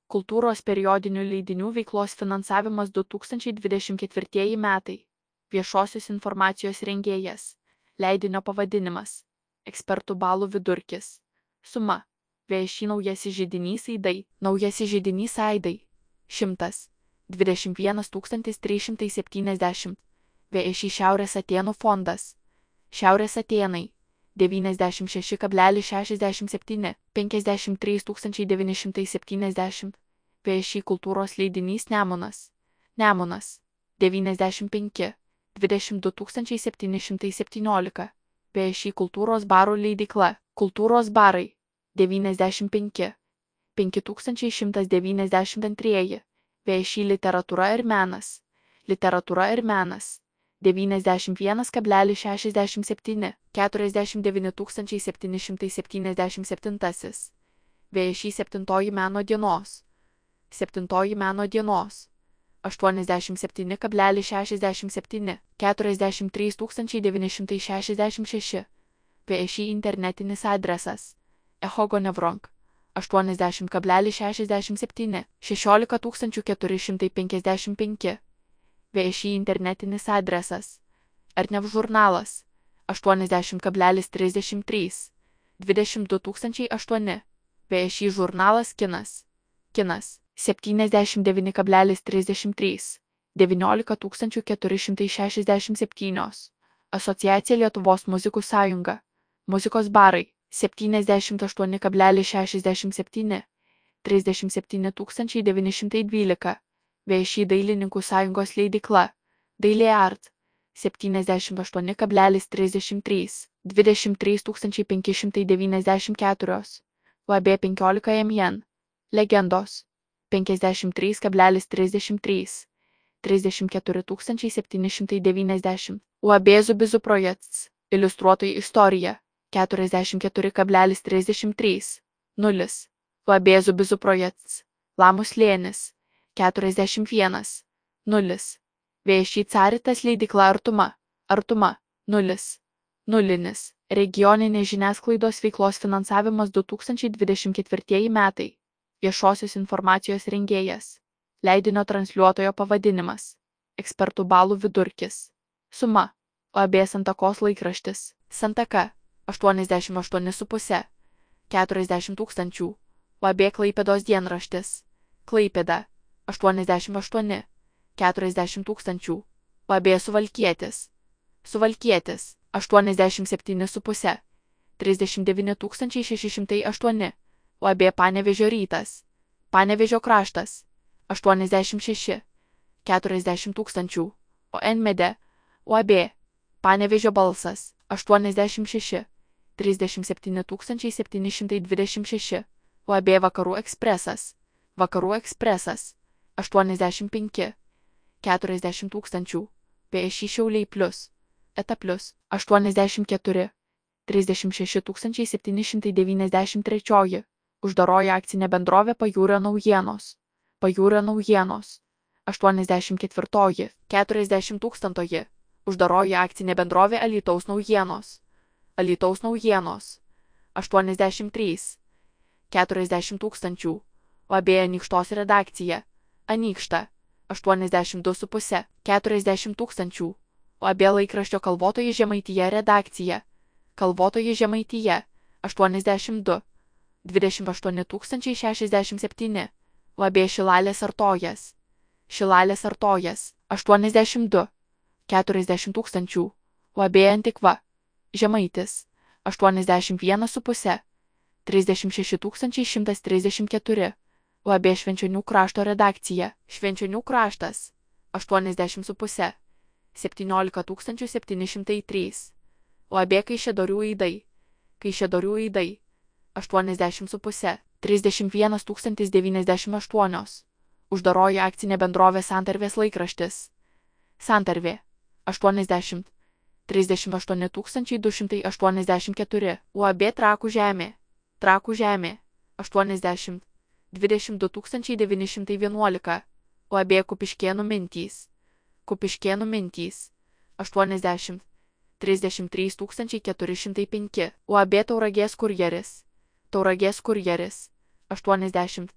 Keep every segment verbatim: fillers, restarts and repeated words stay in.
Kultūros periodinių leidinių veiklos finansavimas du tūkstančiai dvidešimt ketvirtieji metai. Viešosios informacijos rengėjas. Leidinio pavadinimas. Ekspertų balų vidurkis. Suma. V Š I naujasis židinys Aidai. Naujasis židinys Aidai. šimtas dvidešimt vienas tūkstantis trys šimtai septyniasdešimt. V Š I Šiaurės Atėnų fondas. Šiaurės Atėnai. devyniasdešimt šeši kablelis šešiasdešimt septyni, penkiasdešimt trys tūkstančiai devyni šimtai septyniasdešimt. V Š I kultūros leidinys Nemunas. Nemunas. devyniasdešimt penki, dvidešimt du tūkstančiai septyni šimtai septyniolika. V Š I kultūros barų leidykla. Kultūros barai. devyniasdešimt penki, penki tūkstančiai šimtas devyniasdešimt du. V Š I literatūra ir menas. Literatūra ir menas. devyniasdešimt vienas kablelis šešiasdešimt septyni, keturiasdešimt devyni tūkstančiai septyni šimtai septyniasdešimt septyni. V Š I septintoji meno dienos. Septintoji meno dienos. aštuoniasdešimt septyni kablelis šešiasdešimt septyni, keturiasdešimt trys tūkstančiai devyni šimtai šešiasdešimt šeši. V Š I internetinis adresas. Echogonevronk. aštuoniasdešimt kablelis šešiasdešimt septyni, šešiolika tūkstančių keturi šimtai penkiasdešimt penki. V Š I internetinis adresas. Arnev žurnalas. aštuoniasdešimt kablelis trisdešimt trys, dvidešimt du tūkstančiai aštuoni. V Š I žurnalas Kinas. Kinas. septyniasdešimt devyni kablelis trisdešimt trys, devyniolika tūkstančių keturi šimtai šešiasdešimt septyni. Asociacija Lietuvos muzikų sąjunga. Muzikos barai. septyniasdešimt aštuoni kablelis šešiasdešimt septyni, trisdešimt septyni tūkstančiai devyni šimtai dvylika. V Š I dailininkų sąjungos leidykla. Dailė Art. septyniasdešimt aštuoni kablelis trisdešimt trys, dvidešimt trys tūkstančiai penki šimtai devyniasdešimt keturi. U A B penkiolika M N. Legendos. penkiasdešimt trys kablelis trisdešimt trys, trisdešimt keturi tūkstančiai septyni šimtai devyniasdešimt. U A B Zubizu projekts. Iliustruotoji istorija. keturiasdešimt keturi kablelis trisdešimt trys, nulis. U A B Zubizu projekts. Lamų slėnis. keturiasdešimt vienas, nulis. V Š I Caritas leidykla Artuma. Artuma. nulis. Nulinis. Regioninės žiniasklaidos veiklos finansavimas du tūkstančiai dvidešimt ketvirtieji metai. Viešosios informacijos rengėjas. Leidinio transliuotojo pavadinimas. Ekspertų balų vidurkis. Suma. U A B Santakos laikraštis. Santaka. aštuoniasdešimt aštuoni su puse. keturiasdešimt tūkstančių. U A B Klaipėdos dienraštis. Klaipėda. aštuoniasdešimt aštuoni. keturiasdešimt tūkstančių. U A B Suvalkietis. Suvalkietis. aštuoniasdešimt septyni su puse. trisdešimt devyni tūkstančiai šeši šimtai aštuoni. U A B Panevėžio rytas. Panevėžio kraštas. aštuoniasdešimt šeši. keturiasdešimt tūkstančių. O N Mede. U A B. Panevėžio balsas. aštuoniasdešimt šeši. trisdešimt septyni tūkstančiai septyni šimtai dvidešimt šeši. U A B Vakarų ekspresas. Vakarų ekspresas. aštuoniasdešimt penki. keturiasdešimt tūkstančių. V Š I Šiauliai plus. Eta plus. aštuoniasdešimt keturi. trisdešimt šeši tūkstančiai septyni šimtai devyniasdešimt trys. Uždaroji akcinė bendrovė Pajūrio naujienos. Pajūrio naujienos. aštuoniasdešimt ketvirtoji. keturiasdešimt tūkstantoji. Uždaroji akcinė bendrovė Alytaus naujienos. Alytaus naujienos. aštuoniasdešimt trys. keturiasdešimt tūkstančių. U A B Anykštos redakcija. Anykšta. aštuoniasdešimt du su puse. keturiasdešimt tūkstančių. U A B laikraščio Kalvotoji Žemaitija redakcija. Kalvotoji Žemaitija. aštuoniasdešimt du. dvidešimt aštuoni tūkstančiai šešiasdešimt septyni. U A B Šilalės Artojas. Šilalės Artojas. aštuoniasdešimt du. keturiasdešimt tūkstančių. U A B Antikva. Žemaitis. aštuoniasdešimt vienas su puse. trisdešimt šeši tūkstančiai šimtas trisdešimt keturi. U A B Švenčionių krašto redakcija. Švenčionių kraštas. aštuoniasdešimt su puse. septyniolika tūkstančių septyni šimtai trys. U A B Kaišiadorių Aidai. Kaišiadorių Aidai. aštuoniasdešimt su puse. trisdešimt vienas tūkstantis devyniasdešimt aštuoni. Uždaroji akcinė bendrovė Santarvės laikraštis. Santarvė. aštuoniasdešimt. trisdešimt aštuoni tūkstančiai du šimtai aštuoniasdešimt keturi. U A B Trakų žemė. Trakų žemė. aštuoniasdešimt. dvidešimt du tūkstančiai devyni šimtai vienuolika. U A B Kupiškėnų mintys. Kupiškėnų mintys. aštuoniasdešimt. trisdešimt trys tūkstančiai keturi šimtai penki. U A B Tauragės kurjeris. Tauragės kurjeris. aštuoniasdešimt.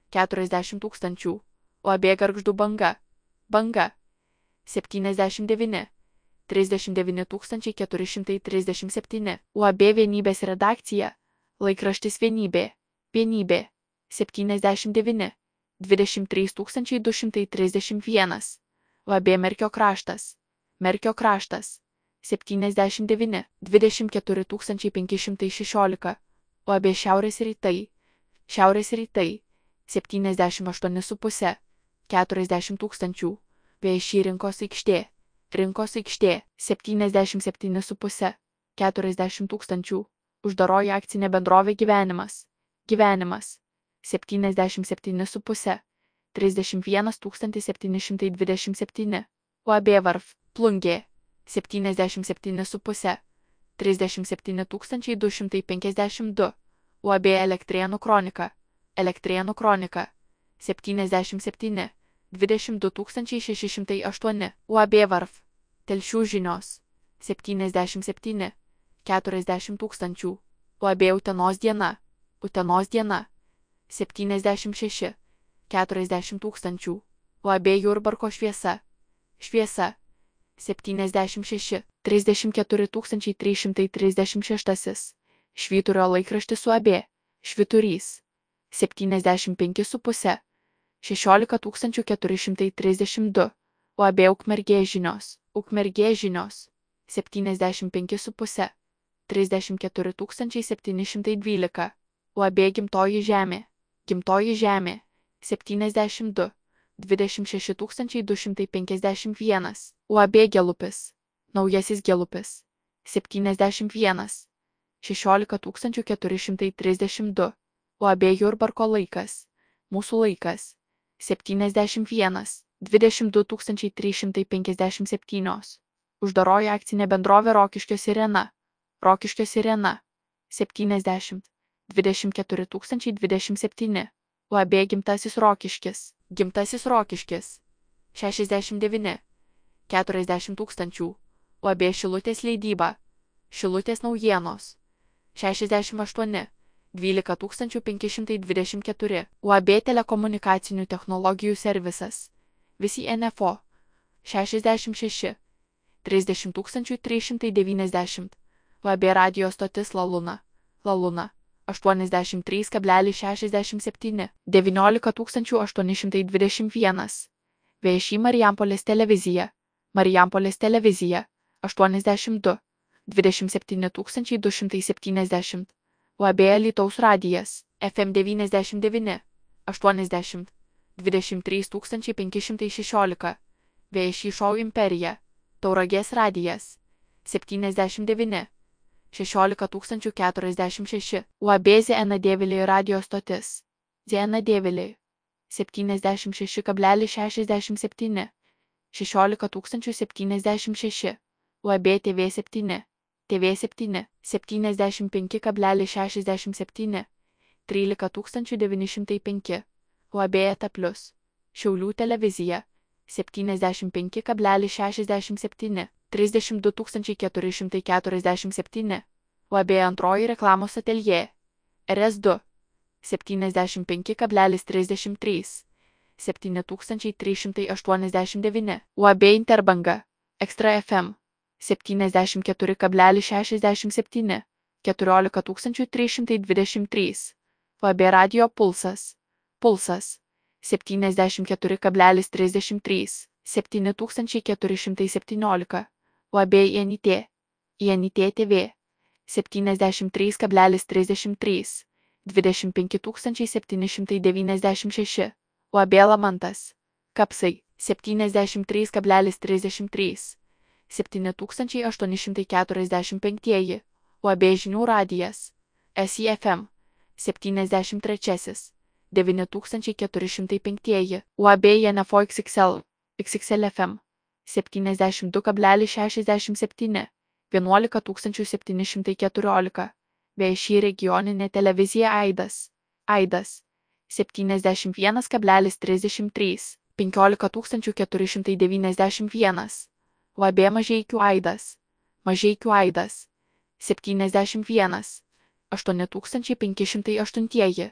keturiasdešimt tūkstančių. U A B Gargždų banga. Banga. septyniasdešimt devyni. trisdešimt devyni tūkstančiai keturi šimtai trisdešimt septyni. U A B Vienybės redakcija. Laikraštis Vienybė. Vienybė. septyniasdešimt devyni. dvidešimt trys tūkstančiai du šimtai trisdešimt vienas. U A B Merkio kraštas. Merkio kraštas. septyniasdešimt devyni. dvidešimt keturi tūkstančiai penki šimtai šešiolika. U A B Šiaurės rytai. Šiaurės rytai. septyniasdešimt aštuoni su puse. keturiasdešimt tūkstančių. Viešy rinkos aikštė. Rinkos aikštė. septyniasdešimt septyni su puse. keturiasdešimt tūkstančių. Uždaroji akcinė bendrovė Gyvenimas. Gyvenimas. septyniasdešimt septyni su puse. trisdešimt vienas tūkstantis septyni šimtai dvidešimt septyni. U A B Varf. Plungė. septyniasdešimt septyni su puse. trisdešimt septyni tūkstančiai du šimtai penkiasdešimt du. U A B Elektrėnų kronika. Elektrėnų kronika. septyniasdešimt septyni. dvidešimt du tūkstančiai šeši šimtai aštuoni. U A B Varf. Telšių žinios. septyniasdešimt septyni. keturiasdešimt tūkstančių. U A B Utenos diena. Utenos diena. septyniasdešimt šeši. keturiasdešimt tūkstančių. U A B Jurbarko šviesa. Šviesa. septyniasdešimt šeši. trisdešimt keturi tūkstančiai trys šimtai trisdešimt šeši. Švyturio laikraštis U A B. Švyturys. septyniasdešimt penki su puse. šešiolika tūkstančių keturi šimtai trisdešimt du. U A B Ukmergė žinios. Ukmergė žinios. septyniasdešimt penki su puse. trisdešimt keturi tūkstančiai septyni šimtai dvylika. U A B Gimtoji žemė. Gimtoji žemė. septyniasdešimt du. dvidešimt šeši tūkstančiai du šimtai penkiasdešimt vienas. U A B Gelupis. Naujasis Gelupis. septyniasdešimt vienas. šešiolika tūkstančių keturi šimtai trisdešimt du. U A B Jurbarko laikas. Mūsų laikas. septyniasdešimt vienas. dvidešimt du tūkstančiai trys šimtai penkiasdešimt septyni. Uždaroji akcinė bendrovė Rokiškio Sirena. Rokiškio Sirena. septyniasdešimt. dvidešimt keturi tūkstančiai dvidešimt septyni. U A B Gimtasis Rokiškis. Gimtasis Rokiškis. šešiasdešimt devyni. keturiasdešimt tūkstančių. U A B Šilutės leidyba. Šilutės naujienos. šešiasdešimt aštuoni. dvylika tūkstančių penki šimtai dvidešimt keturi. U A B Telekomunikacinių technologijų servisas. Visi N F O. šešiasdešimt šeši. trisdešimt tūkstančių trys šimtai devyniasdešimt. U A B radio stotis Laluna. Laluna. aštuoniasdešimt trys kablelis šešiasdešimt septyni. devyniolika tūkstančių aštuoni šimtai dvidešimt vienas. Viešy Marijampolės televizija. Marijampolės televizija. aštuoniasdešimt du. dvidešimt septyni tūkstančiai du šimtai septyniasdešimt. U A B Alytaus radijas. F M devyniasdešimt devyni. aštuoniasdešimt. dvidešimt trys tūkstančiai penki šimtai šešiolika. Viešy Šou Imperija. Tauragės radijas. septyniasdešimt devyni. šešiolika tūkstančių keturiasdešimt šeši. U A B Zienadėviliai radio stotis. Zienadėviliai. septyniasdešimt šeši kablelis šešiasdešimt septyni. šešiolika tūkstančių septyniasdešimt šeši. U A B T V septyni. T V septyni. septyniasdešimt penki kablelis šešiasdešimt septyni. trylika tūkstančių devyni šimtai penki. U A B Eta Plus. Šiaulių televizija. septyniasdešimt penki kablelis šešiasdešimt septyni. trisdešimt du tūkstančiai keturi šimtai keturiasdešimt septyni. U A B Antroji reklamos ateljė. R S du. septyniasdešimt penki kablelis trisdešimt trys. septyni tūkstančiai trys šimtai aštuoniasdešimt devyni. U A B Interbanga. Ekstra F M. septyniasdešimt keturi kablelis šešiasdešimt septyni. keturiolika tūkstančių trys šimtai dvidešimt trys. U A B Radio Pulsas. Pulsas. septyniasdešimt keturi kablelis trisdešimt trys. septyni tūkstančiai keturi šimtai septyniolika. U A B I N I T. I N I T T V. septyniasdešimt trys kablelis trisdešimt trys. dvidešimt penki tūkstančiai septyni šimtai devyniasdešimt šeši. U A B Lamantas. Kapsai. septyniasdešimt trys kablelis trisdešimt trys. septyni tūkstančiai aštuoni šimtai keturiasdešimt penki. U A B Žinių radijas. S I F M. septyniasdešimt trys. devyni tūkstančiai keturi šimtai penki. U A B N F O X X L. X X L F M. septyniasdešimt du kablelis šešiasdešimt septyni. vienuolika tūkstančių septyni šimtai keturiolika. Viešy regioninė televizija Aidas. Aidas. septyniasdešimt vienas kablelis trisdešimt trys. penkiolika tūkstančių keturi šimtai devyniasdešimt vienas. U A B Mažeikių Aidas. Mažeikių Aidas. septyniasdešimt vienas. aštuoni tūkstančiai penki šimtai aštuoni.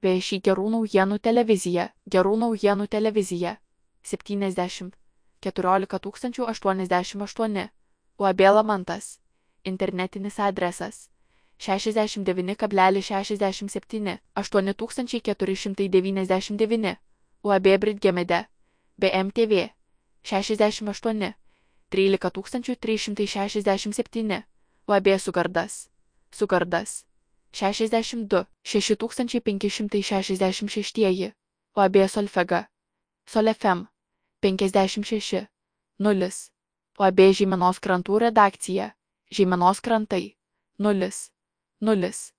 V Š Gerų naujienų televizija, Gerų naujienų televizija, septyniasdešimt, keturiolika tūkstančių aštuoniasdešimt aštuoni, U A B Lamantas, internetinis adresas, šešiasdešimt devyni kablelis šešiasdešimt septyni, aštuoni tūkstančiai keturi šimtai devyniasdešimt devyni, U A B Britgemede, B M T V, šešiasdešimt aštuoni, trylika tūkstančių trys šimtai šešiasdešimt septyni, U A B Sugardas, Sugardas, šešiasdešimt du, šeši tūkstančiai penki šimtai šešiasdešimt šeši, U A B Solfega, Sol F M, penkiasdešimt šeši, nulis, U A B Žeimenos krantų redakcija, Žeimenos krantai, nulis, nulis.